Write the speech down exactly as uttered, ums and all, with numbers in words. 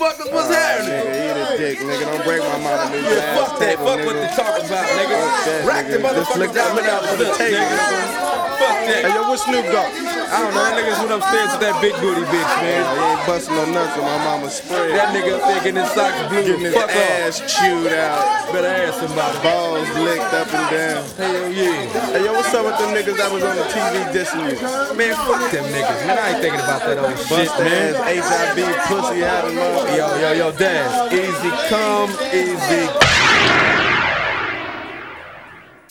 motherfuckers, what's uh, happening? Nigga, eat a dick, nigga. Don't break my mama new Yeah, ass fuck that. table, Fuck nigga. what they talking about, nigga. That, Rack the nigga. Just motherfuckers look out, down, look out for the look, table, nigga. nigga. Fuck that. Hey, yo, what's Snoop Dogg? I don't know, that nigga's went upstairs with that big booty bitch, man. He ain't busting no nuts with my mama spread. That nigga up there getting his socks blue. Getting his Fuck ass off. chewed out. Better ask somebody. Balls licked up and down. Hell yeah. Hey, yo, what's up with them niggas that was on the T V dissing you? Man, fuck them niggas, man. I ain't thinking about that old shit, Bust man. ass H I V pussy having motherfucker. Yo, yo, yo, Daz. Easy come, easy.